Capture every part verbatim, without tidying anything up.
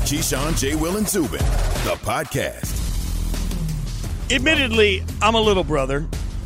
Keyshawn, J. Will, and Zubin, the podcast. Admittedly, I'm a little brother,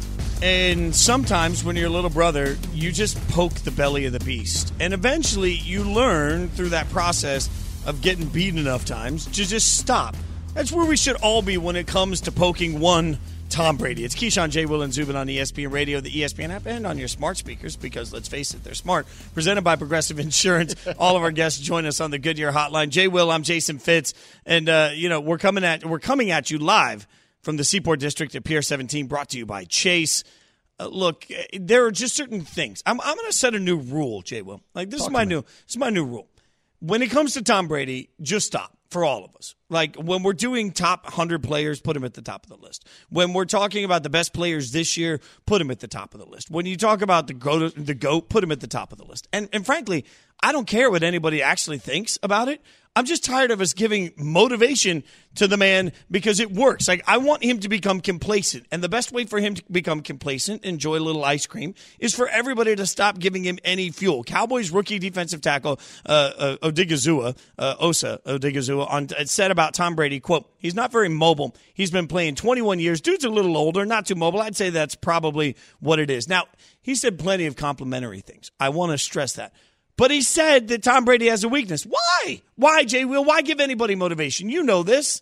and sometimes when you're a little brother, you just poke the belly of the beast. And eventually, you learn through that process of getting beat enough times to just stop. That's where we should all be when it comes to poking one Tom Brady. It's Keyshawn, J. Will, and Zubin on E S P N Radio, the E S P N app, and on your smart speakers, because let's face it, they're smart. Presented by Progressive Insurance. All of our guests join us on the Goodyear Hotline. J. Will, I'm Jason Fitz, and uh, you know we're coming at we're coming at you live from the Seaport District at Pier seventeen, brought to you by Chase. Uh, look, there are just certain things. I'm I'm going to set a new rule, J. Will. Like this Talk is my to me. new this is my new rule. When it comes to Tom Brady, just stop for all of us. Like when we're doing top one hundred players, put him at the top of the list. When we're talking about the best players this year, put him at the top of the list. When you talk about the GOAT, the GOAT, put him at the top of the list. And and frankly, I don't care what anybody actually thinks about it. I'm just tired of us giving motivation to the man because it works. Like, I want him to become complacent. And the best way for him to become complacent, enjoy a little ice cream, is for everybody to stop giving him any fuel. Cowboys rookie defensive tackle uh, uh, Odigizua, uh, Osa Odigizua, on, uh, said about Tom Brady, quote, he's not very mobile. He's been playing twenty-one years. Dude's a little older, not too mobile. I'd say that's probably what it is. Now, he said plenty of complimentary things. I want to stress that. But he said that Tom Brady has a weakness. Why? Why, Jay Will? Why give anybody motivation? You know this.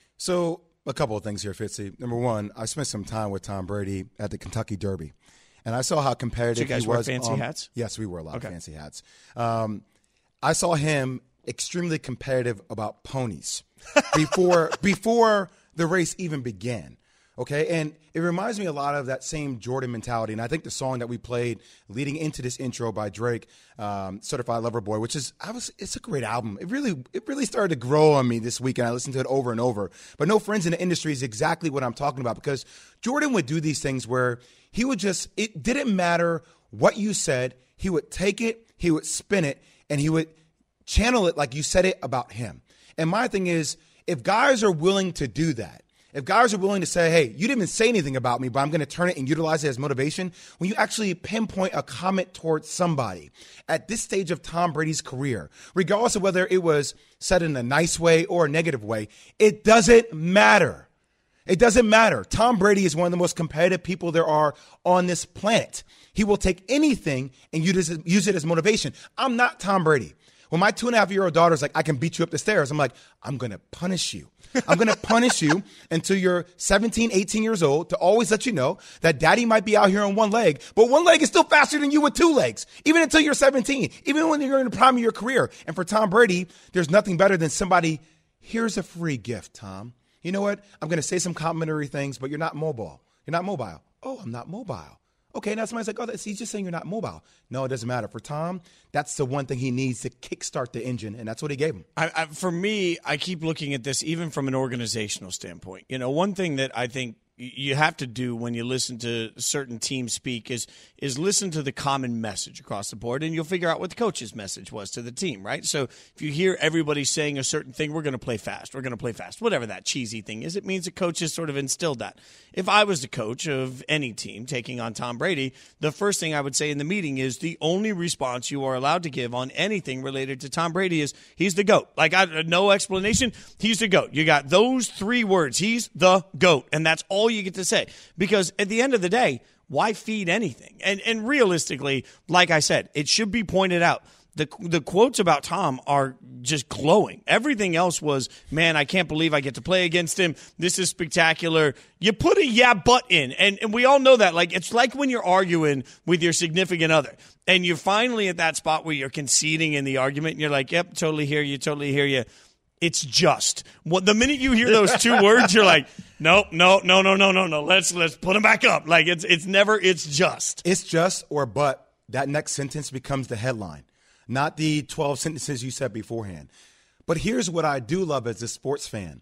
So a couple of things here, Fitzy. Number one, I spent some time with Tom Brady at the Kentucky Derby, and I saw how competitive Did you guys he wear was. fancy um, hats? Yes, we wore a lot Okay. of fancy hats. Um, I saw him extremely competitive about ponies before before the race even began. Okay, and it reminds me a lot of that same Jordan mentality. And I think the song that we played leading into this intro by Drake, um, Certified Lover Boy, which is I was it's a great album. It really it really started to grow on me this week, and I listened to it over and over. But No Friends in the Industry is exactly what I'm talking about, because Jordan would do these things where he would just, it didn't matter what you said, he would take it, he would spin it, and he would channel it like you said it about him. And my thing is, if guys are willing to do that, if guys are willing to say, hey, you didn't even say anything about me, but I'm going to turn it and utilize it as motivation, when you actually pinpoint a comment towards somebody at this stage of Tom Brady's career, regardless of whether it was said in a nice way or a negative way, it doesn't matter. It doesn't matter. Tom Brady is one of the most competitive people there are on this planet. He will take anything and use it, use it as motivation. I'm not Tom Brady. When my two and a half year old daughter's like, I can beat you up the stairs, I'm like, I'm going to punish you. I'm going to punish you until you're seventeen, eighteen years old, to always let you know that daddy might be out here on one leg, but one leg is still faster than you with two legs, even until you're seventeen, even when you're in the prime of your career. And for Tom Brady, there's nothing better than somebody, here's a free gift, Tom. You know what? I'm going to say some complimentary things, but you're not mobile. You're not mobile. Oh, I'm not mobile. Okay, now somebody's like, oh, that's, he's just saying you're not mobile. No, it doesn't matter. For Tom, that's the one thing he needs to kickstart the engine, and that's what he gave him. I, I, for me, I keep looking at this even from an organizational standpoint. You know, one thing that I think you have to do when you listen to certain teams speak is is listen to the common message across the board, and you'll figure out what the coach's message was to the team, right? So if you hear everybody saying a certain thing, we're going to play fast, we're going to play fast, whatever that cheesy thing is, it means the coach has sort of instilled that. If I was the coach of any team taking on Tom Brady, the first thing I would say in the meeting is the only response you are allowed to give on anything related to Tom Brady is he's the GOAT. Like, I, no explanation, he's the GOAT. You got those three words, he's the GOAT, and that's all you get to say. Because at the end of the day, why feed anything? And and realistically, like I said, it should be pointed out. The the quotes about Tom are just glowing. Everything else was, man, I can't believe I get to play against him. This is spectacular. You put a yeah, but in. And, and we all know that. Like, it's like when you're arguing with your significant other and you're finally at that spot where you're conceding in the argument and you're like, yep, totally hear you, totally hear you. It's just. What, the minute you hear those two words, you're like, no, no, no, no, no, no, no. Let's let's put them back up. Like, it's it's never, it's just. It's just or but. That next sentence becomes the headline, not the twelve sentences you said beforehand. But here's what I do love as a sports fan.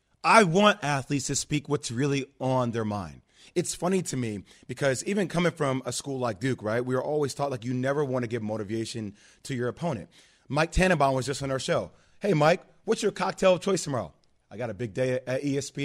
I want athletes to speak what's really on their mind. It's funny to me because even coming from a school like Duke, right, we were always taught like you never want to give motivation to your opponent. Mike Tannenbaum was just on our show. Hey, Mike, what's your cocktail of choice tomorrow? I got a big day at E S P N.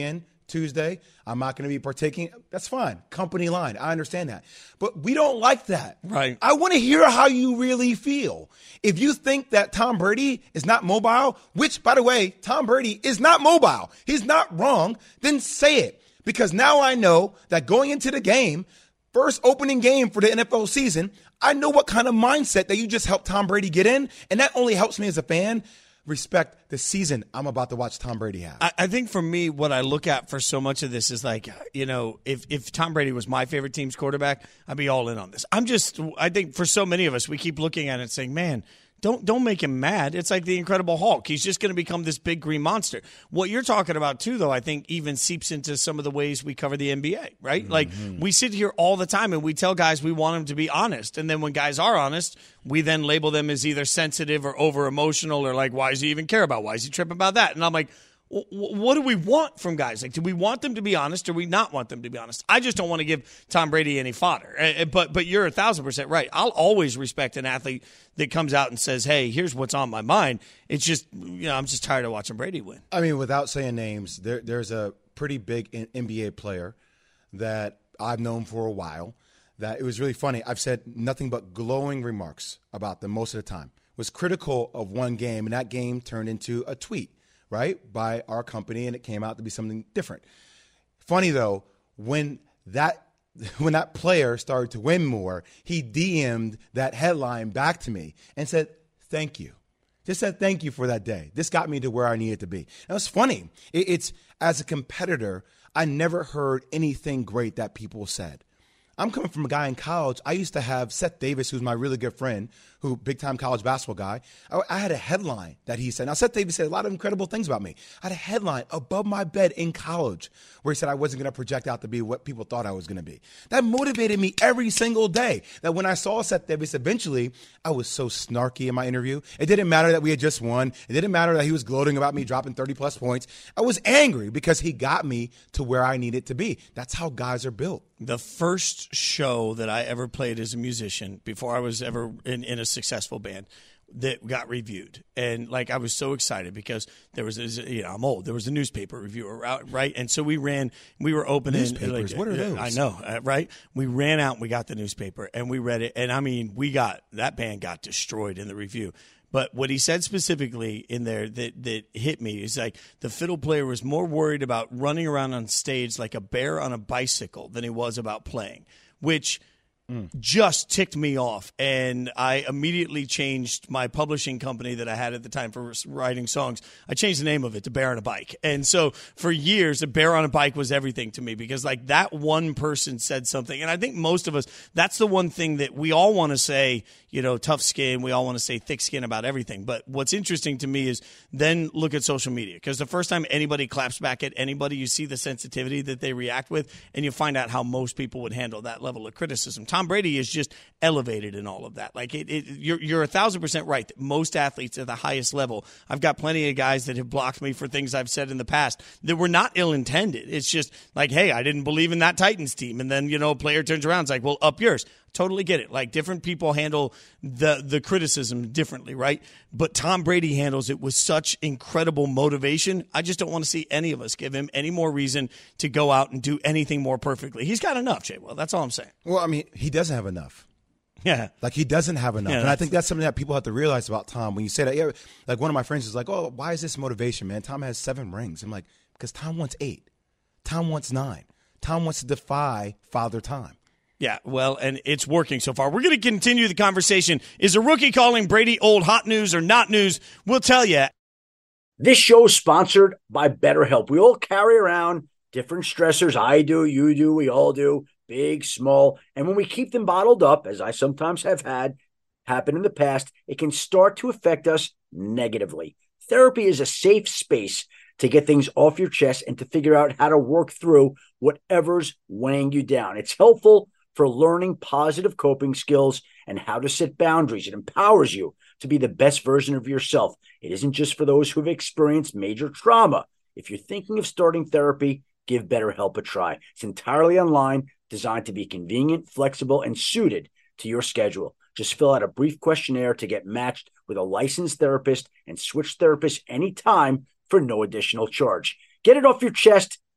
Tuesday. I'm not going to be partaking. That's fine. Company line. I understand that. But we don't like that. Right. I want to hear how you really feel. If you think that Tom Brady is not mobile, which, by the way, Tom Brady is not mobile, he's not wrong, then say it. Because now I know that going into the game, first opening game for the N F L season, I know what kind of mindset that you just helped Tom Brady get in. And that only helps me as a fan respect the season I'm about to watch Tom Brady have. I, I think for me, what I look at for so much of this is like, you know, if, if Tom Brady was my favorite team's quarterback, I'd be all in on this. I'm just, I think for so many of us, we keep looking at it and saying, man, Don't don't make him mad. It's like the Incredible Hulk. He's just going to become this big green monster. What you're talking about, too, though, I think even seeps into some of the ways we cover the N B A, right? Mm-hmm. Like, we sit here all the time and we tell guys we want them to be honest. And then when guys are honest, we then label them as either sensitive or over-emotional or like, why does he even care about? Why is he tripping about that? And I'm like, what do we want from guys? Like, do we want them to be honest or do we not want them to be honest? I just don't want to give Tom Brady any fodder. But but you're a thousand percent right. I'll always respect an athlete that comes out and says, hey, here's what's on my mind. It's just, you know, I'm just tired of watching Brady win. I mean, without saying names, there, there's a pretty big N B A player that I've known for a while that it was really funny. I've said nothing but glowing remarks about them most of the time. Was critical of one game, and that game turned into a tweet. Right, by our company, and it came out to be something different. Funny though, when that when that player started to win more, he D M'd that headline back to me and said, "Thank you." Just said thank you for that day. This got me to where I needed to be. And it was funny. It, it's as a competitor, I never heard anything great that people said. I'm coming from a guy in college. I used to have Seth Davis, who's my really good friend, who big-time college basketball guy. I, I had a headline that he said. Now, Seth Davis said a lot of incredible things about me. I had a headline above my bed in college where he said I wasn't going to project out to be what people thought I was going to be. That motivated me every single day. That when I saw Seth Davis eventually, I was so snarky in my interview. It didn't matter that we had just won. It didn't matter that he was gloating about me dropping thirty-plus points. I was angry because he got me to where I needed to be. That's how guys are built. The first show that I ever played as a musician before I was ever in, in a successful band that got reviewed. And like, I was so excited because there was, you know, I'm old. There was a newspaper reviewer out, right? And so we ran, we were opening. Newspapers, like, what are those? I know, uh, right? We ran out and we got the newspaper and we read it. And I mean, we got, that band got destroyed in the review. But what he said specifically in there that, that hit me is like the fiddle player was more worried about running around on stage like a bear on a bicycle than he was about playing, which mm. just ticked me off. And I immediately changed my publishing company that I had at the time for writing songs. I changed the name of it to Bear on a Bike. And so for years, a bear on a bike was everything to me because like that one person said something. And I think most of us, that's the one thing that we all want to say, you know, tough skin. We all want to say thick skin about everything. But what's interesting to me is then look at social media because the first time anybody claps back at anybody, you see the sensitivity that they react with, and you find out how most people would handle that level of criticism. Tom Brady is just elevated in all of that. Like it, it you're you're a thousand percent right. Most athletes at the highest level. I've got plenty of guys that have blocked me for things I've said in the past that were not ill intended. It's just like, hey, I didn't believe in that Titans team, and then you know, a player turns around, it's like, well, up yours. Totally get it. Like different people handle the the criticism differently, right? But Tom Brady handles it with such incredible motivation. I just don't want to see any of us give him any more reason to go out and do anything more perfectly. He's got enough, Jay. Well, that's all I'm saying. Well, I mean, he doesn't have enough. Yeah. Like he doesn't have enough. Yeah, and I think that's something that people have to realize about Tom. When you say that, yeah, like one of my friends is like, oh, why is this motivation, man? Tom has seven rings. I'm like, because Tom wants eight. Tom wants nine. Tom wants to defy Father Time. Yeah, well, and it's working so far. We're going to continue the conversation. Is a rookie calling Brady old hot news or not news? We'll tell you. This show is sponsored by BetterHelp. We all carry around different stressors. I do, you do, we all do, big, small. And when we keep them bottled up, as I sometimes have had happen in the past, it can start to affect us negatively. Therapy is a safe space to get things off your chest and to figure out how to work through whatever's weighing you down. It's helpful for learning positive coping skills and how to set boundaries. It empowers you to be the best version of yourself. It isn't just for those who have experienced major trauma. If you're thinking of starting therapy, give BetterHelp a try. It's entirely online, designed to be convenient, flexible, and suited to your schedule. Just fill out a brief questionnaire to get matched with a licensed therapist and switch therapists anytime for no additional charge. Get it off your chest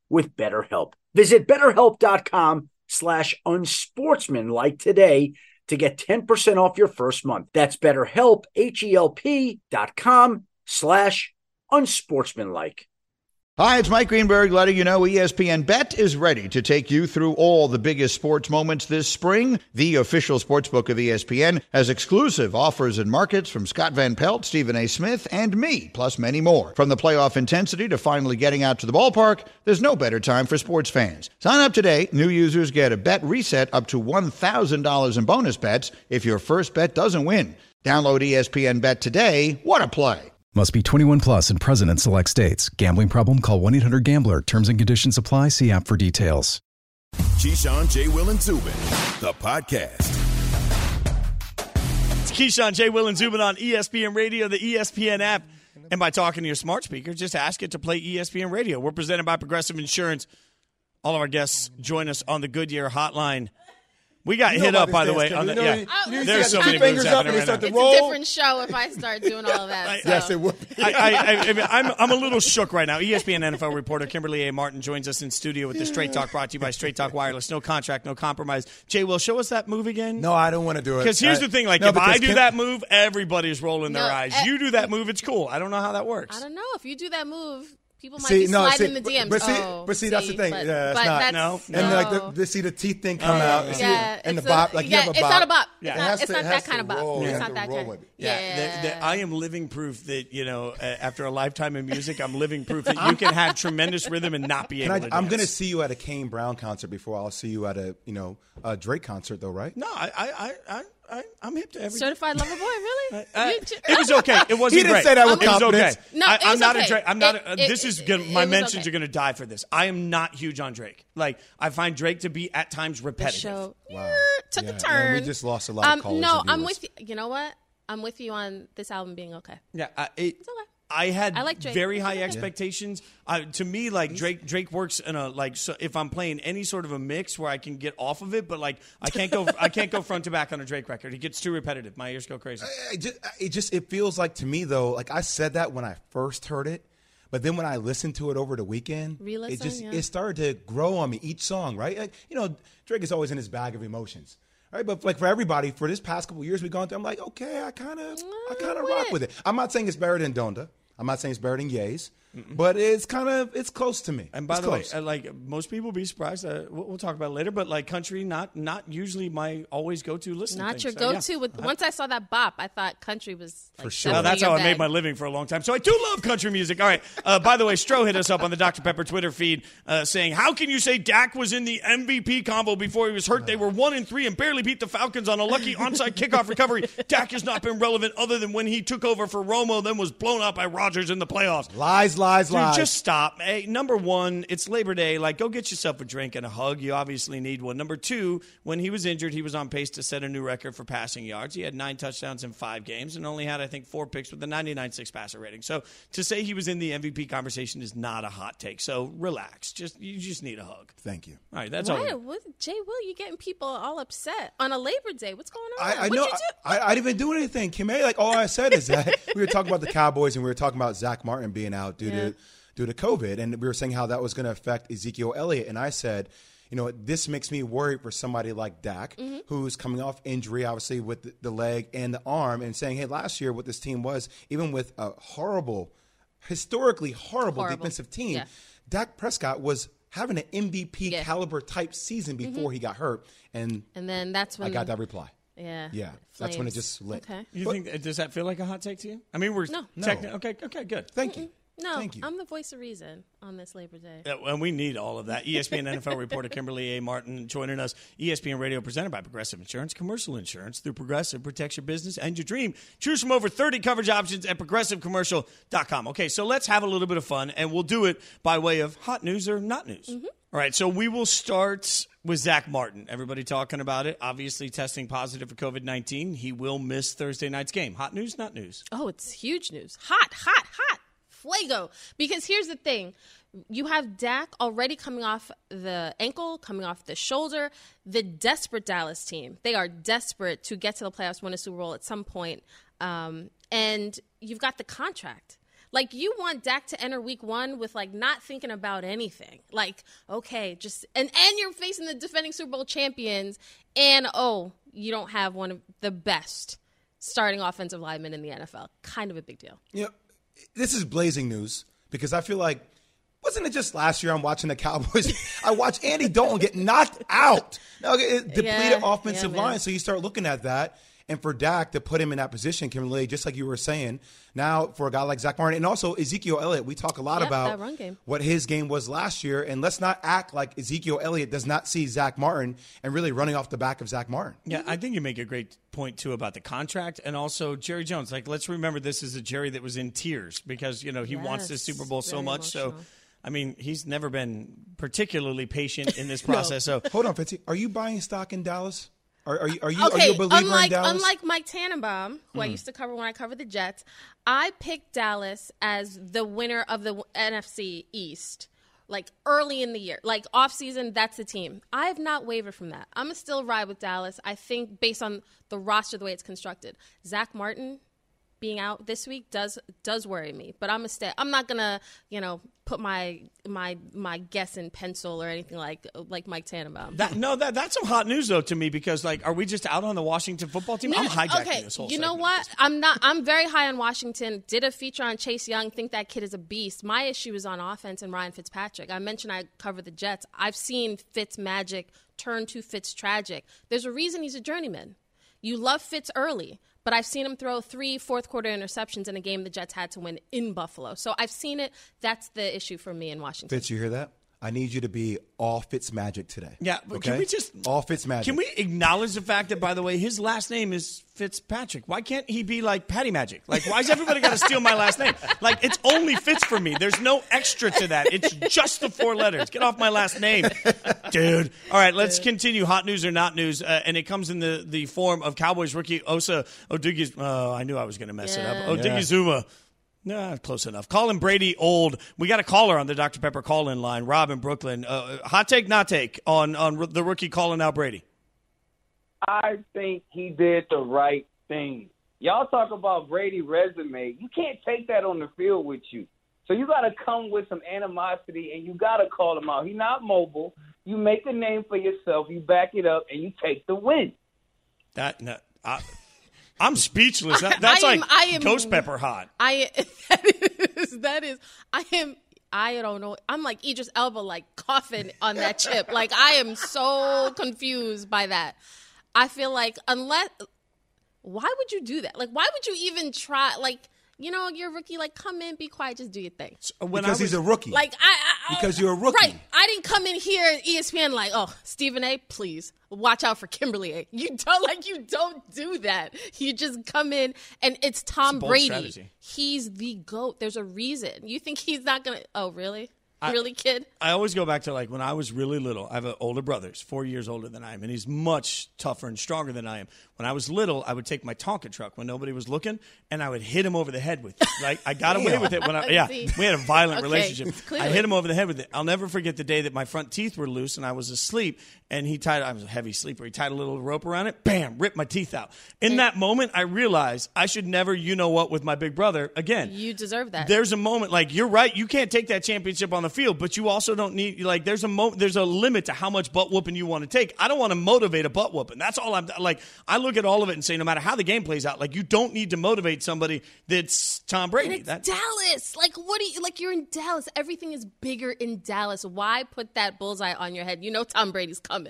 with BetterHelp. Visit betterhelp.com slash unsportsmanlike today to get ten percent off your first month. That's BetterHelp, H-E-L-P dot com slash unsportsmanlike. Hi, it's Mike Greenberg letting you know E S P N Bet is ready to take you through all the biggest sports moments this spring. The official sportsbook of E S P N has exclusive offers and markets from Scott Van Pelt, Stephen A. Smith, and me, plus many more. From the playoff intensity to finally getting out to the ballpark, there's no better time for sports fans. Sign up today. New users get a bet reset up to one thousand dollars in bonus bets if your first bet doesn't win. Download E S P N Bet today. What a play. Must be twenty-one plus and present in select states. Gambling problem? Call one eight hundred gambler. Terms and conditions apply. See app for details. Keyshawn, J. Will, and Zubin, the podcast. It's Keyshawn, J. Will, and Zubin on E S P N Radio, the E S P N app. And by talking to your smart speaker, just ask it to play E S P N Radio. We're presented by Progressive Insurance. All of our guests join us on the Goodyear hotline. We got You know hit about up, by this the way. dance, On the, Kevin. You know, yeah. you- you There's got so two many fingers moves up and happening they right start now. to It's roll. a different show if I start doing all of that. So. Yes, it would be. I, I, I, I mean, I'm, I'm a little shook right now. E S P N N F L reporter Kimberly A. Martin joins us in studio with the Straight Talk, brought to you by Straight Talk Wireless. No contract, no compromise. Jay, Will, show us that move again. No, I don't want to do it. Because here's I- the thing, like, no, if I because do Kim- that move, everybody's rolling their No, eyes. eh, You do that move, it's cool. I don't know how that works. I don't know. If you do that move, people might See, be no, sliding see, in the D Ms. but see, oh, but see, that's the thing. But, Yeah, it's but not- that's, No, And no. like the, the see the teeth thing come Oh, out, yeah, you see yeah, it, and the it's bop, a- like you yeah, have a it's bop. not a bop. Yeah. It's It not, has it's to- not it that has kind to of bop. roll. You It's have not to that roll kind. with it. Yeah, Yeah. the- the- I am living proof that, you know, uh, after a lifetime in music, I'm living proof that you can have tremendous rhythm and not be Can able I, to I'm dance. going to see you at a Kane Brown concert before I'll see you at a you know a Drake concert, though, right? No, I, I, I, I, I, I'm hip to everything. Certified lover boy, really? Uh, You ju- it was okay. It wasn't He didn't great. say that with It was confidence. okay. No, I, it I'm was not okay. a Drake. I'm not. It- a, it- this is it- gonna, it my was mentions okay. are going to die for this. I am not huge on Drake. Like I find Drake to be at times The repetitive. show Wow. took Yeah, a man, turn. we just lost a lot of um, callers No, and I'm viewers. with you. You know what? I'm with you on this album being okay. Yeah, I, it, It's okay. I had I like Drake. very It's high okay. expectations. Uh, to me, like Drake, Drake works in a like. So if I'm playing any sort of a mix where I can get off of it, but like I can't go, I can't go front to back on a Drake record. He gets too repetitive. My ears go crazy. I just, it just it feels like to me though, like I said that when I first heard it, but then when I listened to it over the weekend, Re-listen, it just yeah. it started to grow on me each song. Right, like, you know, Drake is always in his bag of emotions. Right, but like for everybody, for this past couple of years we've gone through, I'm like, okay, I kind of, I kind of with rock it. with it. I'm not saying it's better than Donda. I'm not saying it's better than Ye's, but it's kind of it's close to me. And by It's the close. way, uh, like most people be surprised. Uh, we'll, we'll talk about it later. But like country, not not usually my always go to listen. Not thing. your So, yeah. go-to. With once I saw that bop, I thought country was like, For sure. Well, definitely that's how your I made bag. my living for a long time. So I do love country music. All right. Uh, by the way, Stro hit us up on the Doctor Pepper Twitter feed uh, saying, how can you say Dak was in the M V P combo before he was hurt? They were one and three and barely beat the Falcons on a lucky onside kickoff recovery. Dak has not been relevant other than when he took over for Romo, then was blown out by Rodgers in the playoffs. lies, lies, Dude, lies. just stop. Hey, number one, it's Labor Day. Like, go get yourself a drink and a hug. You obviously need one. Number two, when he was injured, he was on pace to set a new record for passing yards. He had nine touchdowns in five games and only had, I think, four picks with a ninety-nine point six passer rating. So to say he was in the M V P conversation is not a hot take. So relax. Just you just need a hug. Thank you. All right, that's Why? all. What, Jay Will, you getting people all upset on a Labor Day? What's going on? I, I What'd know. you do? I, I didn't even do anything, Kim. Like all I said is that we were talking about the Cowboys and we were talking about Zach Martin being out due Yeah. to due to COVID, and we were saying how that was going to affect Ezekiel Elliott. And I said, you know, this makes me worried for somebody like Dak, Mm-hmm. who's coming off injury, obviously with the, the leg and the arm, and saying, hey, last year what this team was, even with a horrible, historically horrible, Horrible. defensive team, Yeah. Dak Prescott was having an M V P Yeah. caliber type season before he got hurt, and And then that's when I got that reply. Yeah. Yeah, that's when it Flames. just lit. Okay. You But- think does that feel like a hot take to you? I mean, we're No. techni- No. okay. Okay, good. Thank you. No, Thank you. I'm the voice of reason on this Labor Day. Yeah, and we need all of that. E S P N N F L reporter Kimberly A. Martin joining us. E S P N Radio presented by Progressive Insurance. Commercial insurance through Progressive protects your business and your dream. Choose from over thirty coverage options at progressive commercial dot com. Okay, so let's have a little bit of fun, and we'll do it by way of hot news or not news. Mm-hmm. All right, so we will start with Zach Martin. Everybody talking about it. Obviously testing positive for COVID nineteen. He will miss Thursday night's game. Hot news, not news. Oh, it's huge news. Hot, hot, hot. Fuego. Because here's the thing. You have Dak already coming off the ankle, coming off the shoulder. The desperate Dallas team. They are desperate to get to the playoffs, win a Super Bowl at some point. Um, and you've got the contract. Like, you want Dak to enter week one with, like, not thinking about anything. Like, okay, just – and and you're facing the defending Super Bowl champions, and, oh, you don't have one of the best starting offensive linemen in the N F L. Kind of a big deal. You know, this is blazing news because I feel like – wasn't it just last year I'm watching the Cowboys? I watched Andy Dalton get knocked out. Now, it depleted Yeah, offensive yeah, line, so you start looking at that. And for Dak to put him in that position, Kimberly, just like you were saying, now for a guy like Zach Martin, and also Ezekiel Elliott, we talk a lot Yep, about that run game. what his game was last year. And let's not act like Ezekiel Elliott does not see Zach Martin and really running off the back of Zach Martin. Yeah, I think you make a great point, too, about the contract. And also Jerry Jones. Like, let's remember this is a Jerry that was in tears because, you know, he Yes, wants this Super Bowl so very much. emotional. So, I mean, he's never been particularly patient in this process. So, Hold on, Fitzy. Are you buying stock in Dallas? Are, are you are you, are Okay, you a believer unlike, in Dallas? unlike Mike Tannenbaum, who I used to cover when I covered the Jets, I picked Dallas as the winner of the N F C East, like early in the year. Like offseason, that's the team. I have not wavered from that. I'm going to still ride with Dallas, I think, based on the roster, the way it's constructed. Zach Martin being out this week does does worry me, but I'm a stay. I'm not gonna, you know, put my my my guess in pencil or anything like like Mike Tannenbaum. that, no, that that's some hot news, though, to me because, like, are we just out on the Washington football team? No, I'm hijacking okay, this whole you know segment. what? I'm not. I'm very high on Washington. Did a feature on Chase Young. Think that kid is a beast. My issue is on offense and Ryan Fitzpatrick. I mentioned I cover the Jets. I've seen Fitz magic turn to Fitz tragic. There's a reason he's a journeyman. You love Fitz early, but I've seen him throw three fourth quarter interceptions in a game the Jets had to win in Buffalo. So I've seen it. That's the issue for me in Washington. Fitz, you hear that? I need you to be all Fitz magic today. Yeah, but okay? can we just all Fitz magic? Can we acknowledge the fact that, by the way, his last name is Fitzpatrick? Why can't he be like Patty Magic? Like, why is everybody got to steal my last name? Like, it's only Fitz for me. There's no extra to that. It's just the four letters. Get off my last name, dude. All right, let's continue. Hot news or not news, uh, and it comes in the the form of Cowboys rookie Osa Odigizuma. Oh, I knew I was going to mess Yeah. it up. Odigizuma. Nah, close enough. Calling Brady old. We got a caller on the Doctor Pepper call-in line. Rob in Brooklyn. Uh, hot take, not take on on the rookie calling out Brady. I think he did the right thing. Y'all talk about Brady resume. You can't take that on the field with you. So you got to come with some animosity, and you got to call him out. He's not mobile. You make a name for yourself. You back it up, and you take the win. That no, I, I'm speechless. That, that's I am- like I am- Ghost Pepper hot. I that is, that is I am I don't know. I'm like Idris Elba, like coughing on that chip. Like I am so confused by that. I feel like unless why would you do that? Like why would you even try? Like you know you're a rookie. Like come in, be quiet, just do your thing. When because I was, he's a rookie. Like I, I Because you're a rookie. right? I didn't come in here at E S P N like oh Stephen A. Please watch out for Kimberly A. You don't like you don't do that. You just come in and it's Tom It's a bold Brady. strategy. He's the GOAT. There's a reason. You think he's not gonna? Oh really? I- really, kid? I always go back to like when I was really little. I have an older brother, he's four years older than I am, and he's much tougher and stronger than I am. When I was little, I would take my Tonka truck when nobody was looking, and I would hit him over the head with it. Like I got away with it when I yeah. See. We had a violent Okay, relationship. clearly. I hit him over the head with it. I'll never forget the day that my front teeth were loose and I was asleep, and he tied. I was a heavy sleeper. He tied a little rope around it. Bam! Ripped my teeth out. In that moment, I realized I should never, you know what, with my big brother again. You deserve that. There's a moment like you're right. You can't take that championship on the field, but you also don't need like there's a mo- there's a limit to how much butt whooping you want to take. I don't want to motivate a butt whooping. That's all I'm like. I look at all of it and say, no matter how the game plays out, like you don't need to motivate somebody that's Tom Brady. And it's That- Dallas. Like, what do you like? You're in Dallas. Everything is bigger in Dallas. Why put that bullseye on your head? You know Tom Brady's coming.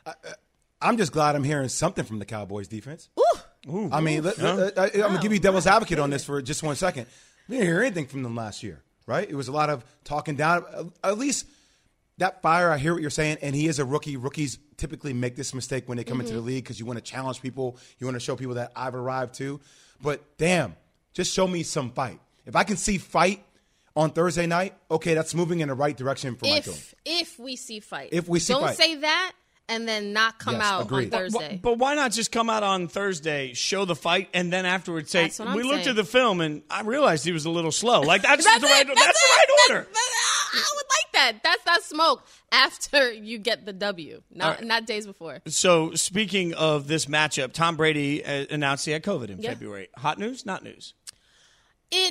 I'm just glad I'm hearing something from the Cowboys defense. Ooh. I mean, let, let- I, I'm going to give you devil's advocate on this for just one second. We didn't hear anything from them last year, right? It was a lot of talking down. At least that fire, I hear what you're saying, and he is a rookie. Rookies typically make this mistake when they come Mm-hmm. into the league because you want to challenge people. You want to show people that I've arrived too. But damn, just show me some fight. If I can see fight on Thursday night, okay, that's moving in the right direction for my team. If if we see fight, If we see don't fight. say that and then not come Yes, out agreed. on But- Thursday. But why not just come out on Thursday, show the fight, and then afterwards say, That's what I'm we looked saying. at the film and I realized he was a little slow. Like, that's, That's the it. right, That's that's the it. right That's- order. that- I would like that. That's not smoke after you get the W, not All right. not days before. So, speaking of this matchup, Tom Brady uh, announced he had COVID in Yeah. February. Hot news, not news? It's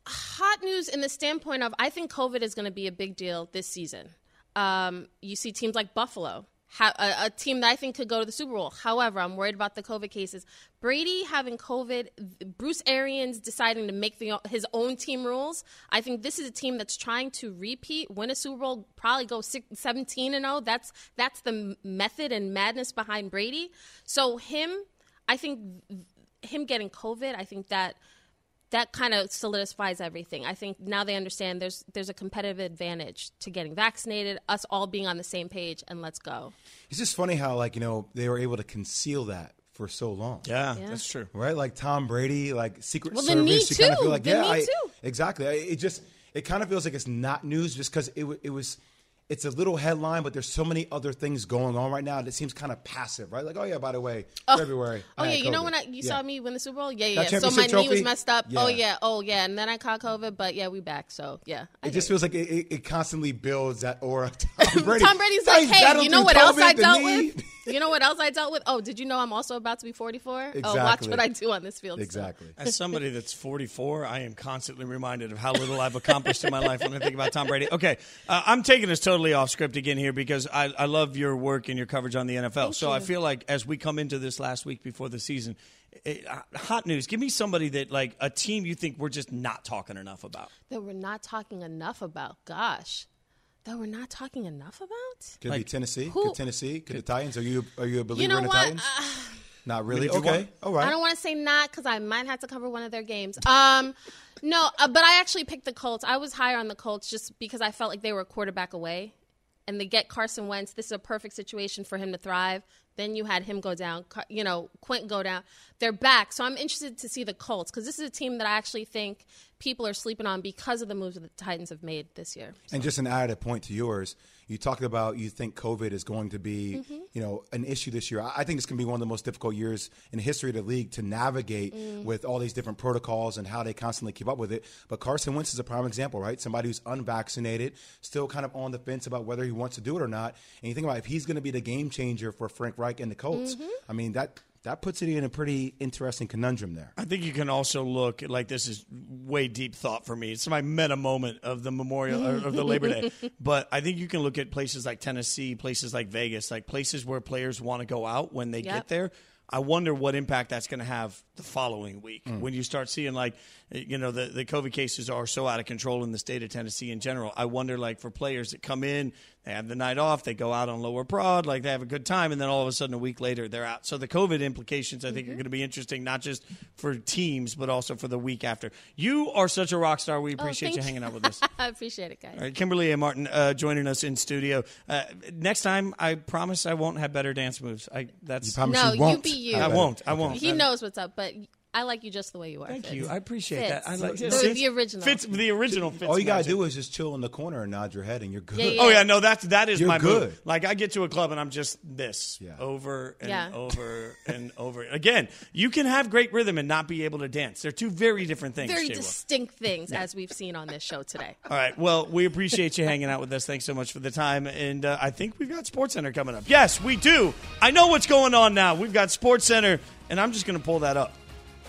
hot news in the standpoint of I think COVID is going to be a big deal this season. Um, you see teams like Buffalo, ha- a, a team that I think could go to the Super Bowl. However, I'm worried about the COVID cases. Brady having COVID, Bruce Arians deciding to make the, his own team rules. I think this is a team that's trying to repeat, win a Super Bowl, probably go seventeen and oh. That's that's the method and madness behind Brady. So him, I think him getting COVID, I think that that kind of solidifies everything. I think now they understand there's there's a competitive advantage to getting vaccinated, us all being on the same page, and let's go. It's just funny how, like, you know, they were able to conceal that for so long. Yeah, Yeah. that's true. Right? Like Tom Brady, like Secret Well, the Service. Me you kind of Too. feel like, The yeah, Me I, Too. exactly. I- It just, it kind of feels like it's not news just because it, wa- it was, it's a little headline, but there's so many other things going on right now that seems kind of passive, right? Like, oh, yeah, by the way, February. Oh, I yeah, had you know COVID. when I, you Yeah. saw me win the Super Bowl? Yeah, That yeah. So my championship knee was trophy? messed up. Yeah. Oh, yeah. Oh, yeah. And then I caught COVID, but, yeah, we back. So, yeah. I It just hear feels like it, it, it constantly builds that aura. Tom you. Brady. Tom Brady's Yeah, like, he's hey, battled you know through what else COVID, I the dealt knee. with? You know what else I dealt with? Oh, did you know I'm also about to be forty-four? Oh, watch Exactly. what I do on this field. Exactly. As somebody that's forty-four, I am constantly reminded of how little I've accomplished in my life when I think about Tom Brady. Okay, uh, I'm taking us totally off script again here because I, I love your work and your coverage on the N F L. Thank so you. I feel like as we come into this last week before the season, it, uh, hot news. Give me somebody that, like, a team you think we're just not talking enough about. That we're not talking enough about. Gosh. That we're not talking enough about? Could Like, be Tennessee. who- Could Tennessee. Could the Titans. Are you are you a believer You know in the what? Titans? Uh, Not really. Did you Okay. want- All right. I don't want to say not because I might have to cover one of their games. Um, no, uh, but I actually picked the Colts. I was higher on the Colts just because I felt like they were a quarterback away. And they get Carson Wentz. This is a perfect situation for him to thrive. Then you had him go down, Car- you know, Quentin go down. They're back. So I'm interested to see the Colts because this is a team that I actually think people are sleeping on because of the moves that the Titans have made this year. And just an added point to yours, you talked about you think COVID is going to be, Mm-hmm. you know, an issue this year. I I think it's going to be one of the most difficult years in the history of the league to navigate Mm. with all these different protocols and how they constantly keep up with it. But Carson Wentz is a prime example, right? Somebody who's unvaccinated, still kind of on the fence about whether he wants to do it or not. And you think about if he's going to be the game changer for Frank Reich and the Colts, Mm-hmm. I mean, that that puts it in a pretty interesting conundrum there. I think you can also look at, like, this is way deep thought for me. It's my meta moment of the Memorial or of the Labor Day. But I think you can look at places like Tennessee, places like Vegas, like places where players want to go out when they Yep. get there. I wonder what impact that's going to have the following week when you start seeing, like, you know, the, the COVID cases are so out of control in the state of Tennessee in general. I wonder, like, for players that come in, they have the night off, they go out on lower prod, like they have a good time, and then all of a sudden a week later they're out. So the COVID implications, I think, Mm-hmm. are going to be interesting, not just for teams, but also for the week after. You are such a rock star. We appreciate Oh, thank you hanging out with us. I appreciate it, guys. All right, Kimberly A. Martin uh, joining us in studio. Uh, next time, I promise I won't have better dance moves. I that's You promise No, you you won't. be you. have I better- won't. I won't. He I- knows what's up, but I like you just the way you are. Thank Fitz. you. I appreciate Fitz. that. I like The- Fitz- the original. Fitz, the original Fitz. All you got to magic. do is just chill in the corner and nod your head, and you're good. Yeah, yeah. Oh yeah, no, that's that is You're my good. move. Like I get to a club and I'm just this Yeah. over and Yeah. over and over. Again, you can have great rhythm and not be able to dance. They're two very different things. Very J-Lo. distinct things, as we've seen on this show today. All right. Well, we appreciate you hanging out with us. Thanks so much for the time. And uh, I think we've got SportsCenter coming up. Yes, we do. I know what's going on now. We've got SportsCenter, and I'm just going to pull that up.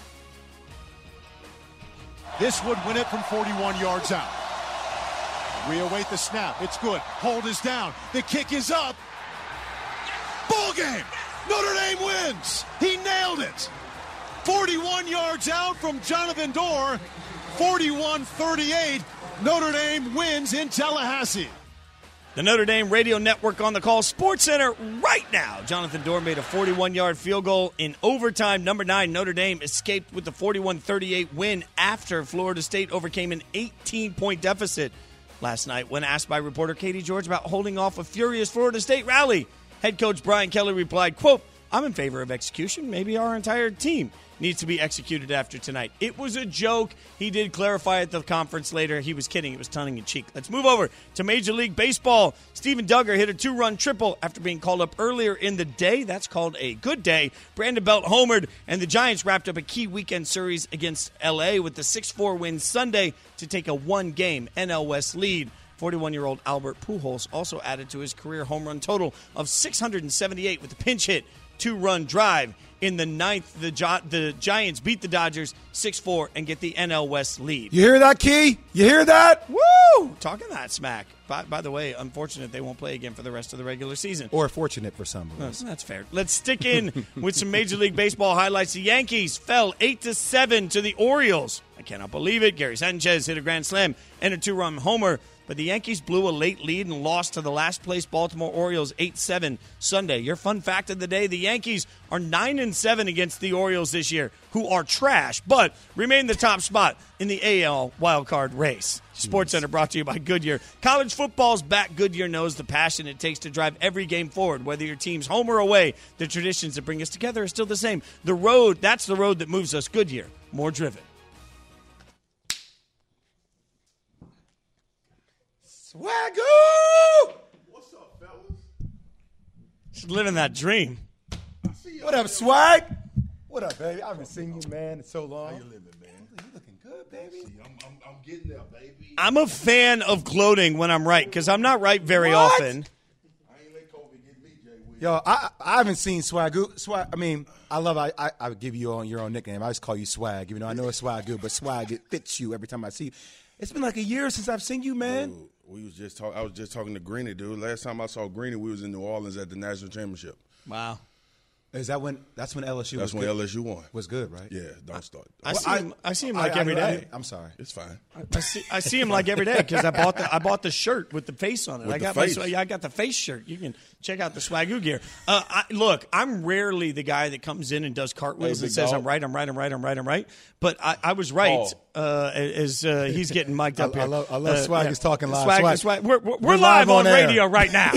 This would win it from forty-one yards out. We await the snap. It's good. Hold is down. The kick is up. Ball game. Notre Dame wins. He nailed it. forty-one yards out from Jonathan Dorr. forty-one thirty-eight. Notre Dame wins in Tallahassee. The Notre Dame Radio Network on the call. SportsCenter right now. Jonathan Dorr made a forty-one-yard field goal in overtime. Number nine, Notre Dame escaped with the forty-one thirty-eight win after Florida State overcame an eighteen-point deficit last night. When asked by reporter Katie George about holding off a furious Florida State rally, head coach Brian Kelly replied, quote, "I'm in favor of execution. Maybe our entire team needs to be executed after tonight." It was a joke. He did clarify at the conference later. He was kidding. It was tongue-in-cheek. Let's move over to Major League Baseball. Steven Duggar hit a two-run triple after being called up earlier in the day. That's called a good day. Brandon Belt homered, and the Giants wrapped up a key weekend series against L A with the six four win Sunday to take a one-game N L West lead. forty-one-year-old Albert Pujols also added to his career home run total of six hundred seventy-eight with a pinch hit two-run drive. In the ninth, the Gi- the Giants beat the Dodgers six four and get the N L West lead. You hear that, Key? You hear that? Woo! Talking that smack. By, by the way, unfortunate they won't play again for the rest of the regular season. Or fortunate for some of No, us. that's fair. Let's stick in with some Major League Baseball highlights. The Yankees fell eight to seven to the Orioles. I cannot believe it. Gary Sanchez hit a grand slam and a two-run homer. But the Yankees blew a late lead and lost to the last-place Baltimore Orioles eight seven Sunday. Your fun fact of the day, the Yankees are nine and seven against the Orioles this year, who are trash, but remain the top spot in the A L wildcard race. Sports Center brought to you by Goodyear. College football's back. Goodyear knows the passion it takes to drive every game forward. Whether your team's home or away, the traditions that bring us together are still the same. The road, that's the road that moves us. Goodyear, more driven. Swagoo! What's up, fellas? Just living that dream. What up, Swag? What up, baby? I haven't seen you, man, in so long. How you living, man? You looking good, baby. See, I'm, I'm, I'm getting there, baby. I'm a fan of gloating when I'm right, because I'm not right very What? often. I ain't let Kobe get me, Jay Will. Yo, I I haven't seen Swagoo. Swag. I mean, I love. I I, I would give you on your own nickname. I just call you Swag, even though I know it's Swagoo, but Swag it fits you every time I see you. It's been like a year since I've seen you, man. Dude, we was just talk, I was just talking to Greeny, dude. Last time I saw Greeny, we was in New Orleans at the national championship. Wow. Is that when? That's when L S U. That's was when good. L S U won. Was good, right? Yeah, don't start. I Well, see him. I see him like I- every I- day. I, I'm sorry. It's fine. I see, I see him like every day because I bought the I bought the shirt with the face on it. With I the got face. my yeah, I got the face shirt. You can check out the Swagoo gear. Uh, I, look, I'm rarely the guy that comes in and does cartwheels Hey, and big says dog. I'm right, I'm right, I'm right, I'm right, I'm right. But I, I was right Oh. uh, as uh, he's getting mic'd up I- I here. love- I love Uh, Swag is talking live. Swag, Swag. Swag. We're, we're, we're, We're live, live on, on air. radio right now.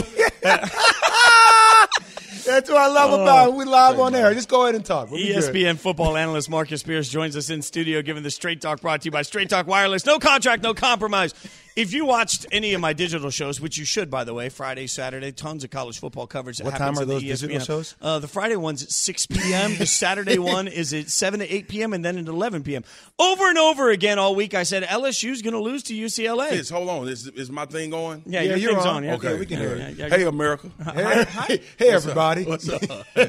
That's what I love about it. We live on air. Just go ahead and talk. We'll be E S P good. N football analyst Marcus Spears joins us in studio, giving the Straight Talk brought to you by Straight Talk Wireless. No contract, no compromise. If you watched any of my digital shows, which you should, by the way, Friday, Saturday, tons of college football coverage. That What happens time are in the those E S P N. digital shows? Uh, the Friday one's at six p.m. The Saturday one is at seven to eight p.m. and then at eleven p.m. Over and over again all week, I said L S U's going to lose to U C L A. Fitz, hold on. Is, is my thing going? Yeah, Yeah, your you're thing's on. on. Yeah. Okay. we can hear Yeah, it. yeah, yeah. Hey, America. Hey, hey, everybody. What's up?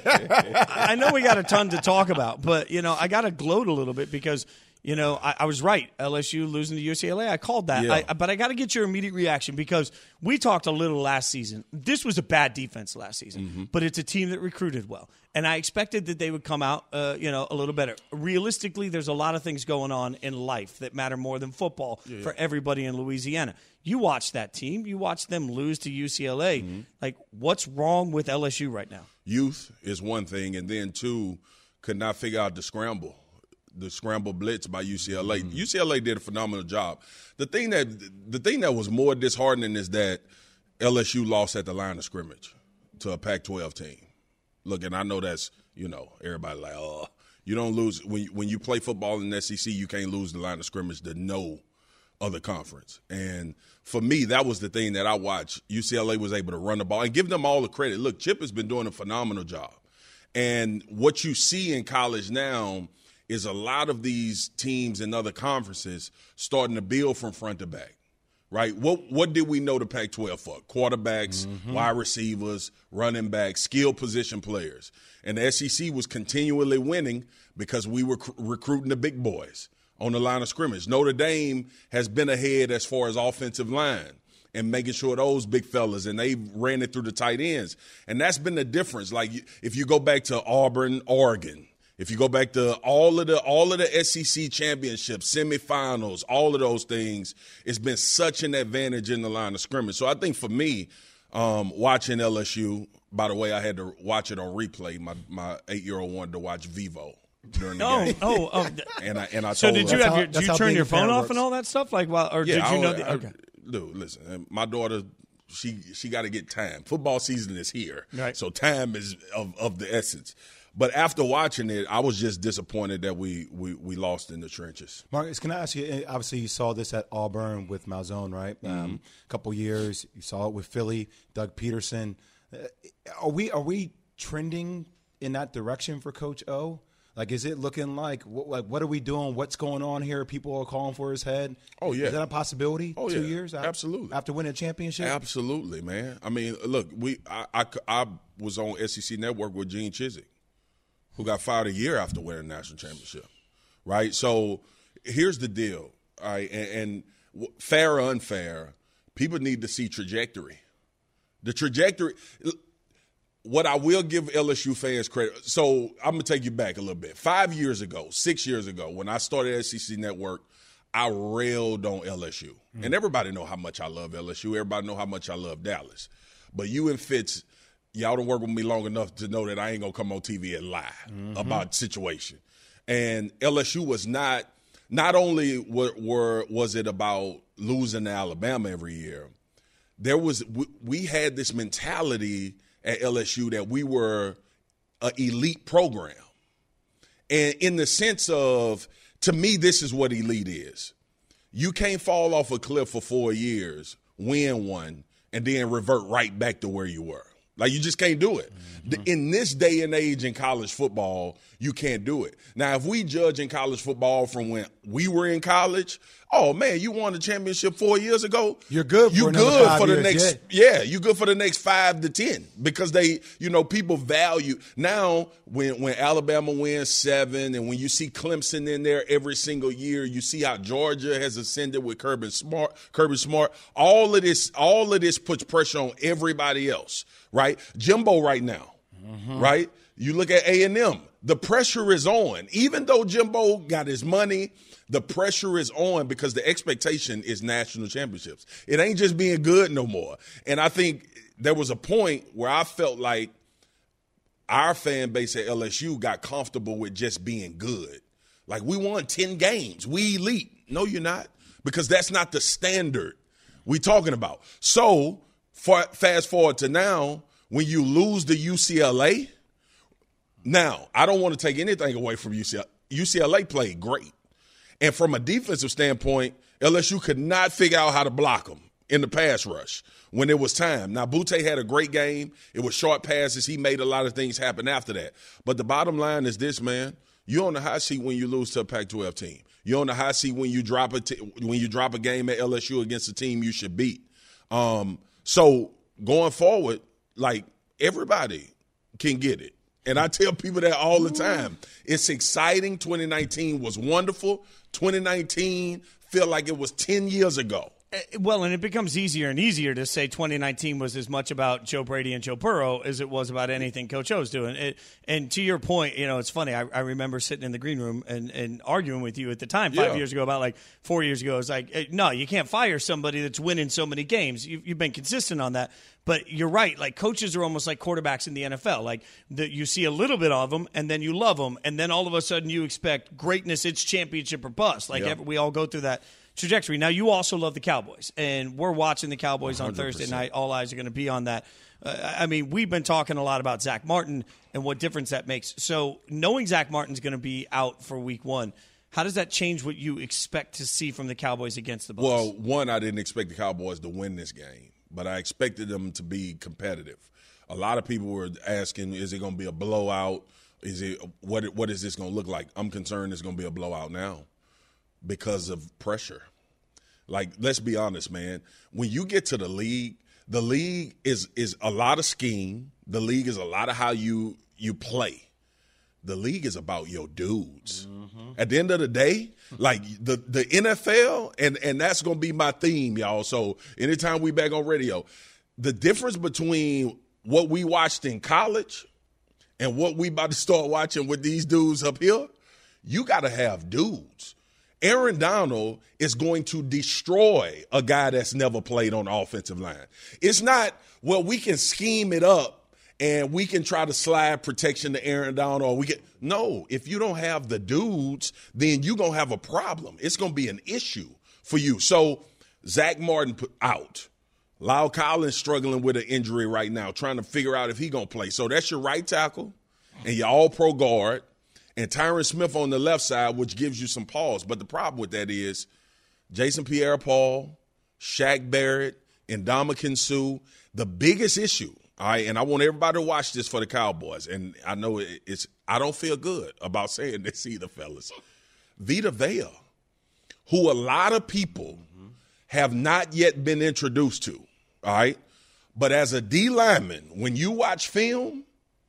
I know we got a ton to talk about, but you know, I got to gloat a little bit because you know I, I was right. L S U losing to U C L A, I called that. Yeah. I, but I got to get your immediate reaction because we talked a little last season. This was a bad defense last season, Mm-hmm. but it's a team that recruited well, and I expected that they would come out, uh, you know, a little better. Realistically, there's a lot of things going on in life that matter more than football for everybody in Louisiana. You watch that team, you watch them lose to U C L A. Mm-hmm. Like, what's wrong with L S U right now? Youth is one thing, and then two, could not figure out the scramble, the scramble blitz by U C L A. U C L A did a phenomenal job. The thing that the thing that was more disheartening is that L S U lost at the line of scrimmage to a Pac twelve team. Look, and I know that's, you know, everybody like, oh, you don't lose when you, when you play football in the S E C, you can't lose the line of scrimmage to no other conference. And for me, that was the thing that I watched. U C L A was able to run the ball and give them all the credit. Look, Chip has been doing a phenomenal job. And what you see in college now is a lot of these teams in other conferences starting to build from front to back, right? What what did we know the Pac twelve for? Quarterbacks, Mm-hmm. wide receivers, running backs, skill position players. And the S E C was continually winning because we were cr- recruiting the big boys on the line of scrimmage. Notre Dame has been ahead as far as offensive line and making sure those big fellas, and they ran it through the tight ends. And that's been the difference. Like, if you go back to Auburn, Oregon, if you go back to all of the all of the S E C championships, semifinals, all of those things, it's been such an advantage in the line of scrimmage. So I think for me, um, watching L S U, by the way, I had to watch it on replay. My my eight-year-old wanted to watch Vivo during the Oh, game. oh, oh. And I and I So told did her, you have how- your, did that's you how turn being your a parent phone off works. and all that stuff? Like, while, or Yeah, did you I know? don't- The, I- okay. Dude, listen, my daughter, she she got to get time. Football season is here, Right. so time is of, of the essence. But after watching it, I was just disappointed that we, we, we lost in the trenches. Marcus, can I ask you? Obviously, you saw this at Auburn with Malzone, right? Um, a couple years. You saw it with Philly, Doug Peterson. Uh, are we are we trending in that direction for Coach O? Like, is it looking like what, like what are we doing? What's going on here? People are calling for his head. Oh yeah, is that a possibility? Oh two yeah, years after, absolutely after winning a championship. Absolutely, man. I mean, look, we I, I, I was on S E C Network with Gene Chizik, who got fired a year after winning a national championship, right? So here's the deal, all right, and, and fair or unfair, people need to see trajectory. The trajectory. What I will give L S U fans credit, so I'm going to take you back a little bit. Five years ago, six years ago, when I started S E C Network, I railed on L S U. Mm-hmm. And everybody know how much I love L S U. Everybody know how much I love Dallas. But you and Fitz, y'all don't work with me long enough to know that I ain't going to come on T V and lie mm-hmm. about the situation. And L S U was not, not only were, were was it about losing to Alabama every year, there was we, we had this mentality at L S U that we were an elite program. And in the sense of, to me, this is what elite is. You can't fall off a cliff for four years, win one, and then revert right back to where you were. Like, you just can't do it. Mm-hmm. In this day and age in college football, you can't do it. Now, if we judge in college football from when we were in college, oh, man, you won the championship four years ago. You're good for you another good five for the years, next yeah. yeah, you good for the next five to ten because they, you know, people value. Now, when when Alabama wins seven and when you see Clemson in there every single year, you see how Georgia has ascended with Kirby Smart, Kirby Smart. All of this, all of this puts pressure on everybody else, right? Jimbo right now, mm-hmm. right? You look at A and M. The pressure is on. Even though Jimbo got his money, the pressure is on because the expectation is national championships. It ain't just being good no more. And I think there was a point where I felt like our fan base at L S U got comfortable with just being good. Like, we won ten games. We elite. No, you're not, because that's not the standard we talking about. So for, fast forward to now, when you lose to U C L A, now, I don't want to take anything away from U C L A. U C L A played great. And from a defensive standpoint, L S U could not figure out how to block them in the pass rush when it was time. Now, Butte had a great game. It was short passes. He made a lot of things happen after that. But the bottom line is this, man. You're on the hot seat when you lose to a Pac twelve team. You're on the hot seat when you drop a t- when you drop a game at L S U against a team you should beat. Um, so going forward, like, everybody can get it. And I tell people that all the time. It's exciting. twenty nineteen was wonderful. twenty nineteen feel like it was ten years ago. Well, and it becomes easier and easier to say twenty nineteen was as much about Joe Brady and Joe Burrow as it was about anything Coach O's doing. It, and to your point, you know, it's funny. I, I remember sitting in the green room and, and arguing with you at the time five yeah. years ago about like four years ago. It's like, no, you can't fire somebody that's winning so many games. You've, you've been consistent on that. But you're right. Like, coaches are almost like quarterbacks in the N F L. Like, the, you see a little bit of them, and then you love them, and then all of a sudden you expect greatness. It's championship or bust. Like, yep. every, we all go through that trajectory. Now, you also love the Cowboys, and we're watching the Cowboys on one hundred percent. Thursday night. All eyes are going to be on that. Uh, I mean, we've been talking a lot about Zach Martin and what difference that makes. So, knowing Zach Martin's going to be out for week one, how does that change what you expect to see from the Cowboys against the Bucs? Well, one, I didn't expect the Cowboys to win this game, but I expected them to be competitive. A lot of people were asking, is it going to be a blowout? Is it what? What is this going to look like? I'm concerned it's going to be a blowout now because of pressure. Like, let's be honest, man. When you get to the league, the league is is a lot of scheme. The league is a lot of how you you play. The league is about your dudes. Mm-hmm. At the end of the day, like the, the N F L, and, and that's going to be my theme, y'all. So anytime we back on radio, the difference between what we watched in college and what we about to start watching with these dudes up here, you got to have dudes. Aaron Donald is going to destroy a guy that's never played on the offensive line. It's not, well, we can scheme it up and we can try to slide protection to Aaron Donald, or we get no. If you don't have the dudes, then you're gonna have a problem. It's gonna be an issue for you. So Zach Martin put out. Lyle Collins struggling with an injury right now, trying to figure out if he gonna play. So that's your right tackle, and your all-pro guard, and Tyron Smith on the left side, which gives you some pause. But the problem with that is Jason Pierre-Paul, Shaq Barrett, and Ndamukong Suh. The biggest issue. All right, and I want everybody to watch this for the Cowboys. And I know it's I don't feel good about saying this either, fellas. Vita Vea, who a lot of people have not yet been introduced to, all right? But as a D lineman, when you watch film,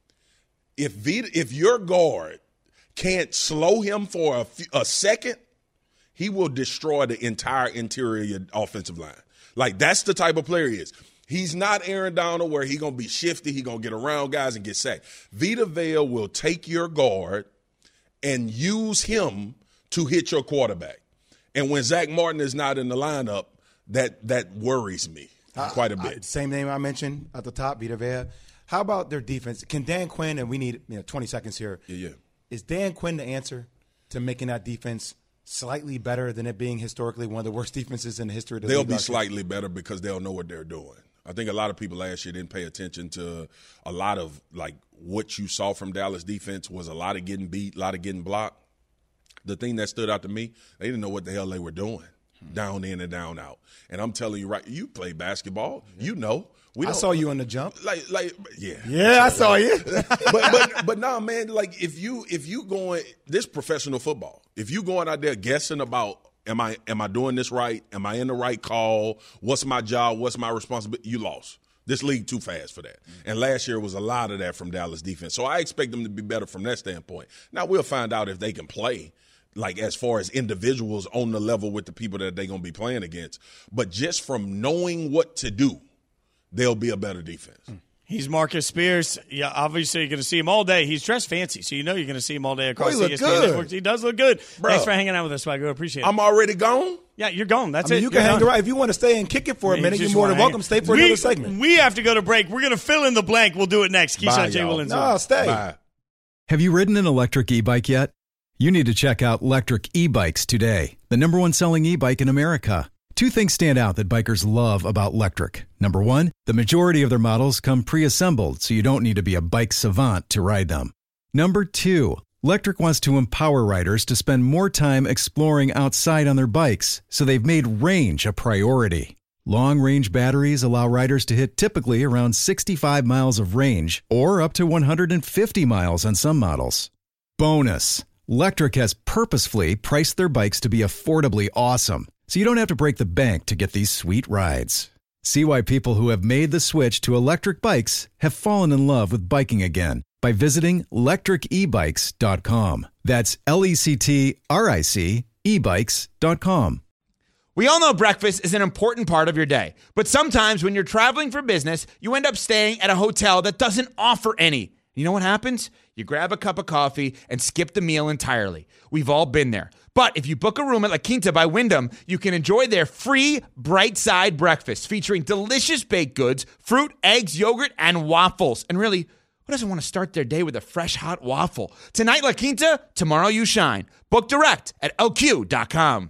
if Vita, if your guard can't slow him for a, few, a second, he will destroy the entire interior of your offensive line. Like, that's the type of player he is. He's not Aaron Donald where he's going to be shifty. He's going to get around guys and get sacked. Vita Vea will take your guard and use him to hit your quarterback. And when Zach Martin is not in the lineup, that that worries me uh, quite a bit. I, same name I mentioned at the top, Vita Vea. How about their defense? Can Dan Quinn, and we need you know, twenty seconds here. Yeah, yeah. Is Dan Quinn the answer to making that defense slightly better than it being historically one of the worst defenses in the history of the They'll league? They'll be slightly better because they'll know what they're doing. I think a lot of people last year didn't pay attention to a lot of, like, what you saw from Dallas defense was a lot of getting beat, a lot of getting blocked. The thing that stood out to me, they didn't know what the hell they were doing, hmm. down in and down out. And I'm telling you, right, you play basketball, yeah. you know. We I saw you on the jump. Like, like, yeah. Yeah, I saw you. but, but, but nah, man, like, if you, if you going, this professional football, if you going out there guessing about, Am I am I doing this right? Am I in the right call? What's my job? What's my responsibility? You lost. This league too fast for that. Mm-hmm. And last year was a lot of that from Dallas defense. So I expect them to be better from that standpoint. Now we'll find out if they can play, like as far as individuals on the level with the people that they're going to be playing against. But just from knowing what to do, they'll be a better defense. Mm. He's Marcus Spears. Yeah, obviously you're going to see him all day. He's dressed fancy, so you know you're going to see him all day across oh, the E S P N good. networks. He does look good. Bro, thanks for hanging out with us, Swagger. Appreciate it. I'm already gone? Yeah, you're gone. That's I mean, it. You can you're hang done. around. If you want to stay and kick it for a yeah, minute, you you're more than welcome. Stay for we, another segment. We have to go to break. We're going to fill in the blank. We'll do it next. Keyshawn, J. Will, and Zubin. No, stay. Bye. Have you ridden an electric e-bike yet? You need to check out Lectric E-Bikes today, the number one selling e-bike in America. Two things stand out that bikers love about Lectric. Number one, the majority of their models come pre-assembled, so you don't need to be a bike savant to ride them. Number two, Lectric wants to empower riders to spend more time exploring outside on their bikes, so they've made range a priority. Long-range batteries allow riders to hit typically around sixty-five miles of range, or up to one hundred fifty miles on some models. Bonus, Lectric has purposefully priced their bikes to be affordably awesome, so you don't have to break the bank to get these sweet rides. See why people who have made the switch to electric bikes have fallen in love with biking again by visiting lectric e bikes dot com. That's L E C T R I C e bikes dot com. We all know breakfast is an important part of your day, but sometimes when you're traveling for business, you end up staying at a hotel that doesn't offer any. You know what happens? You grab a cup of coffee and skip the meal entirely. We've all been there. But if you book a room at La Quinta by Wyndham, you can enjoy their free Bright Side breakfast featuring delicious baked goods, fruit, eggs, yogurt, and waffles. And really, who doesn't want to start their day with a fresh, hot waffle? Tonight, La Quinta, tomorrow you shine. Book direct at L Q dot com.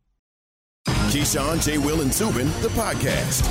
Keyshawn, J. Will, and Zubin, the podcast.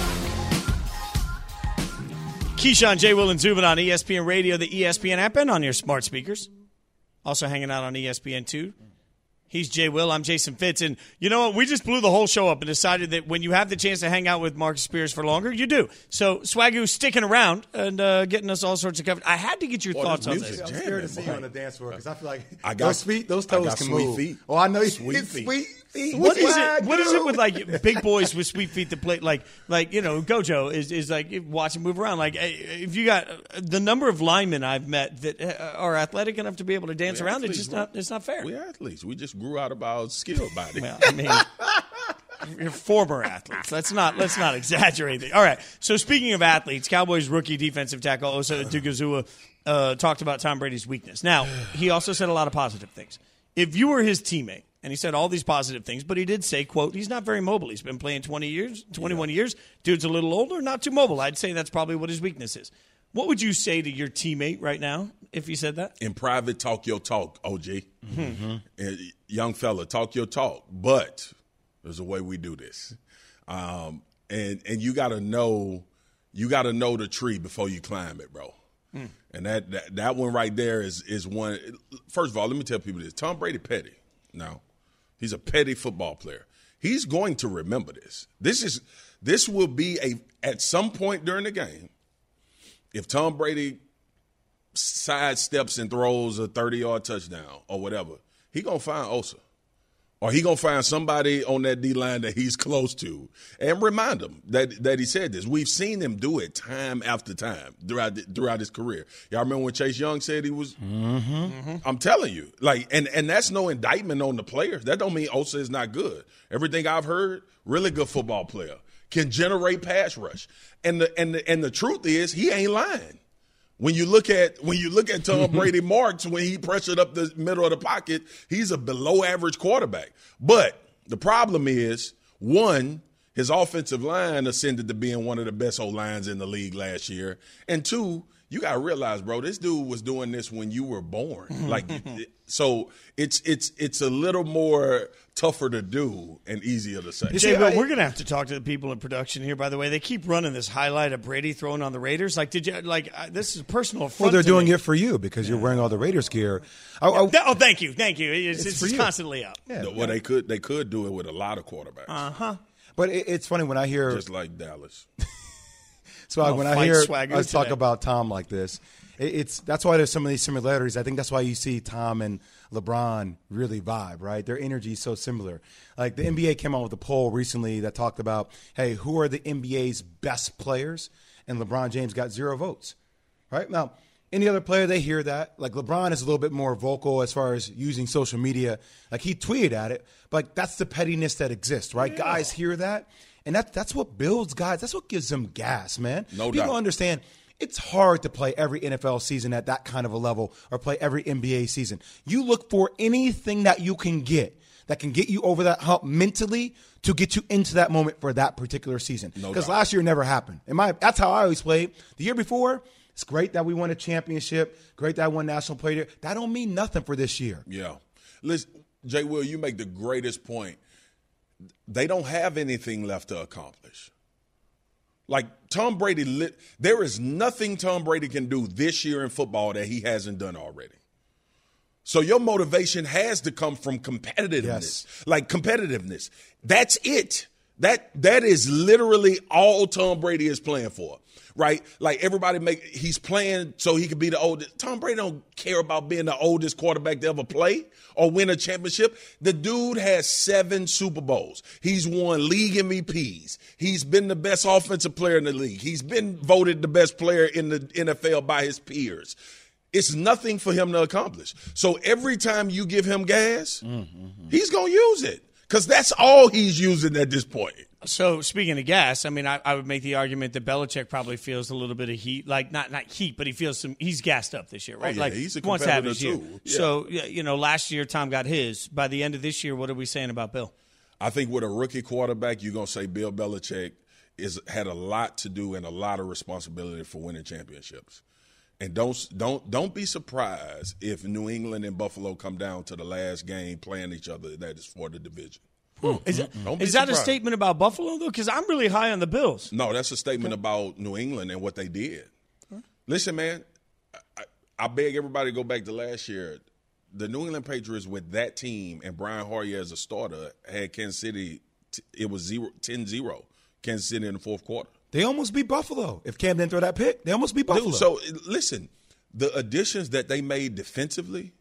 Keyshawn, J. Will, and Zubin on E S P N Radio, the E S P N app, and on your smart speakers. Also hanging out on E S P N two. He's Jay Will. I'm Jason Fitz. And you know what? We just blew the whole show up and decided that when you have the chance to hang out with Marcus Spears for longer, you do. So Swagoo's sticking around and uh, getting us all sorts of coverage. I had to get your Boy, thoughts on this this. I'm jamming, scared to see boy. you on the dance floor because I feel like I got, those feet, those toes I got can sweet move. feet. Oh, I know. Sweet It's feet. Sweet feet. What is Swagoo. it? What is it with like big boys with sweet feet that play like like you know Gojo is is like watch him move around like if you got the number of linemen I've met that are athletic enough to be able to dance We're around athletes, it's just bro. not it's not fair. We're athletes. We just grew out of our skill body. Well, I mean, you're former athletes. Let's not let's not exaggerate it. All right. So speaking of athletes, Cowboys rookie defensive tackle Osa Odighizuwa uh, talked about Tom Brady's weakness. Now he also said a lot of positive things. If you were his teammate. And he said all these positive things, but he did say, quote, he's not very mobile. He's been playing twenty years, twenty-one yeah. years. Dude's a little older, not too mobile. I'd say that's probably what his weakness is. What would you say to your teammate right now if he said that? In private, talk your talk, O G. Mm-hmm. And young fella, talk your talk. But there's a way we do this. Um, and and you got to know you got to know the tree before you climb it, bro. Mm. And that, that that one right there is is one. First of all, let me tell people this. Tom Brady petty. Now, he's a petty football player. He's going to remember this. This is this will be a at some point during the game, If Tom Brady sidesteps and throws a thirty-yard touchdown or whatever, he going to find Osa. Or he going to find somebody on that D-line that he's close to and remind him that, that he said this. We've seen him do it time after time throughout throughout his career. Y'all remember when Chase Young said he was Mm-hmm. mm-hmm. I'm telling you. like, and, and that's no indictment on the players. That don't mean Osa is not good. Everything I've heard, really good football player. Can generate pass rush. And the and the, and the truth is he ain't lying. When you look at when you look at Tom Brady marks when he pressured up the middle of the pocket, he's a below average quarterback. But the problem is, one, his offensive line ascended to being one of the best O-lines in the league last year. And two, you got to realize, bro, this dude was doing this when you were born. Like, so it's it's it's a little more tougher to do and easier to say. Jay, but we're gonna have to talk to the people in production here. By the way, they keep running this highlight of Brady throwing on the Raiders. Like, did you like uh, this is a personal affront? Well, they're to doing me. it for you because yeah. you're wearing all the Raiders gear. I, I, yeah. Oh, thank you, thank you. It's, it's, it's constantly up. Yeah, well, yeah. they could they could do it with a lot of quarterbacks. Uh huh. But it, it's funny when I hear just like Dallas. So oh, when I hear us today. talk about Tom like this, it, it's that's why there's some of these similarities. I think that's why you see Tom and LeBron really vibe, right? Their energy is so similar. Like the N B A came out with a poll recently that talked about, hey, who are the N B A's best players? And LeBron James got zero votes, right? Now, any other player, they hear that. Like LeBron is a little bit more vocal as far as using social media. Like he tweeted at it, but like, that's the pettiness that exists, right? Yeah. Guys hear that. And that, that's what builds guys. That's what gives them gas, man. No People doubt. understand it's hard to play every N F L season at that kind of a level or play every N B A season. You look for anything that you can get that can get you over that hump mentally to get you into that moment for that particular season. Because no last year never happened. In my, that's how I always played. The year before, it's great that we won a championship. Great that I won national player. That don't mean nothing for this year. Yeah. Listen, Jay Will, you make the greatest point. They don't have anything left to accomplish. Like Tom Brady, there is nothing Tom Brady can do this year in football that he hasn't done already. So your motivation has to come from competitiveness, yes. like competitiveness. That's it. That that is literally all Tom Brady is playing for, right? Like everybody make he's playing so he can be the oldest. Tom Brady don't care about being the oldest quarterback to ever play or win a championship. The dude has seven Super Bowls. He's won league M V Ps. He's been the best offensive player in the league. He's been voted the best player in the N F L by his peers. It's nothing for him to accomplish. So every time you give him gas, mm-hmm. he's going to use it because that's all he's using at this point. So speaking of gas, I mean, I, I would make the argument that Belichick probably feels a little bit of heat, like not not heat, but he feels some. He's gassed up this year, right? Oh, yeah, like he's a wants to have his competitor year. too. Yeah. So you know, last year Tom got his. By the end of this year, what are we saying about Bill? I think with a rookie quarterback, you're gonna say Bill Belichick is had a lot to do and a lot of responsibility for winning championships. And don't don't don't be surprised if New England and Buffalo come down to the last game playing each other. That is for the division. Hmm. Is, it, is that a statement about Buffalo, though? Because I'm really high on the Bills. No, that's a statement okay. about New England and what they did. Huh? Listen, man, I, I beg everybody to go back to last year. The New England Patriots with that team and Brian Hoyer as a starter had Kansas City, it was ten zero, Kansas City in the fourth quarter. They almost beat Buffalo. If Cam didn't throw that pick, they almost beat Buffalo. Dude, so, listen, the additions that they made defensively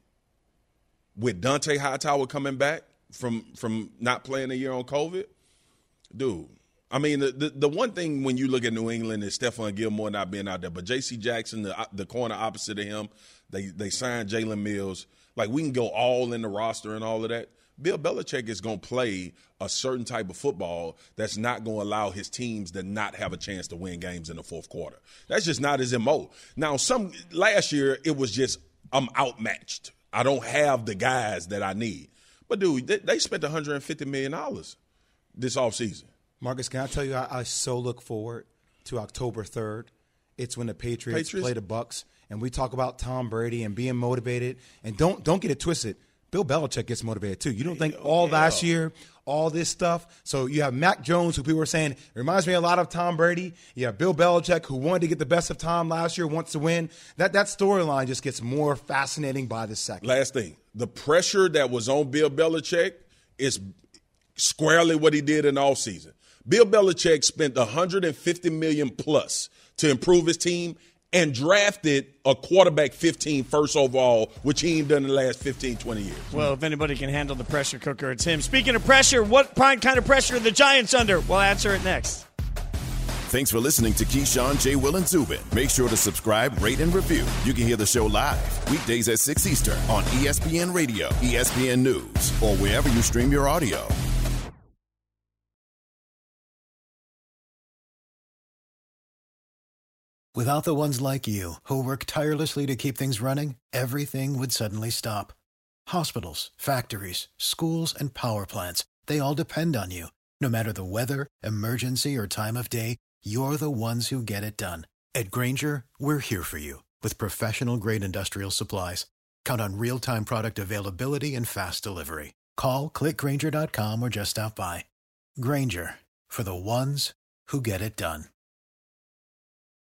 with Dante Hightower coming back from from not playing a year on COVID, dude, I mean, the, the, the one thing when you look at New England is Stephon Gilmore not being out there, but J C Jackson, the, the corner opposite of him, they, they signed Jalen Mills. Like, we can go all in the roster and all of that. Bill Belichick is going to play a certain type of football that's not going to allow his teams to not have a chance to win games in the fourth quarter. That's just not his M O. Now, some last year it was just I'm outmatched. I don't have the guys that I need. But, dude, they, they spent one hundred fifty million dollars this offseason. Marcus, can I tell you, I, I so look forward to October third. It's when the Patriots, Patriots play the Bucs, and we talk about Tom Brady and being motivated. And don't don't get it twisted. Bill Belichick gets motivated, too. You don't think all yeah. last year, all this stuff. So you have Mac Jones, who people were saying reminds me a lot of Tom Brady. You have Bill Belichick, who wanted to get the best of Tom last year, wants to win. That that storyline just gets more fascinating by the second. Last thing, the pressure that was on Bill Belichick is squarely what he did in the offseason. Bill Belichick spent one hundred fifty million dollars plus to improve his team and drafted a quarterback fifteen first overall, which he ain't done in the last fifteen, twenty years. Well, if anybody can handle the pressure cooker, it's him. Speaking of pressure, what kind of pressure are the Giants under? We'll answer it next. Thanks for listening to Keyshawn, J. Will, and Zubin. Make sure to subscribe, rate, and review. You can hear the show live weekdays at six Eastern on E S P N Radio, E S P N News, or wherever you stream your audio. Without the ones like you, who work tirelessly to keep things running, everything would suddenly stop. Hospitals, factories, schools, and power plants, they all depend on you. No matter the weather, emergency, or time of day, you're the ones who get it done. At Grainger, we're here for you with professional-grade industrial supplies. Count on real-time product availability and fast delivery. Call, click Grainger dot com, or just stop by. Grainger, for the ones who get it done.